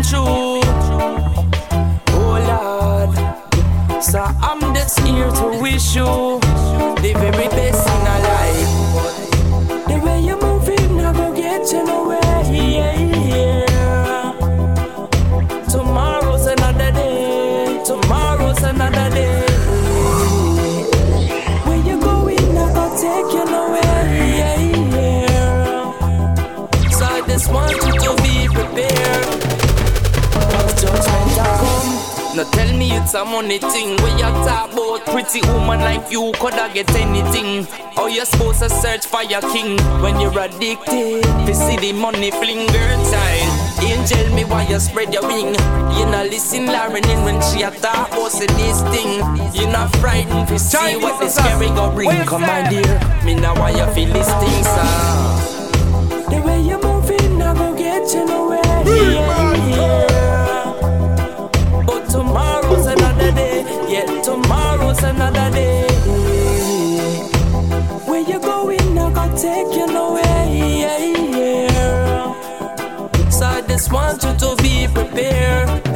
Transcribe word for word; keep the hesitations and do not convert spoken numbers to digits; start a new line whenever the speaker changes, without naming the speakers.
been through. Oh Lord, so I'm just here to wish you the very best in our life. The way you're moving, I go get you nowhere. Yeah, yeah. Tomorrow's another day. Tomorrow's another day. Where you going, I go take you nowhere. Yeah, yeah. So I just want you to be prepared. Cause judgment a come. Now tell me it's a money thing. Where you talk about pretty woman like you coulda get anything. How you supposed to search for your king when you're addicted? To see the money fling, girl child. Angel me why you spread your wing. You not listen Lauren in when she a talk about say this thing. You not frightened to see what this scary go bring. Come my dear, me now why you feel this thing, sir. The way you moving, I go get you nowhere. Yeah, yeah. But tomorrow's another day. Yeah, tomorrow's another day. Where you going, I go take you nowhere. Yeah, yeah. So I just want you to be prepared.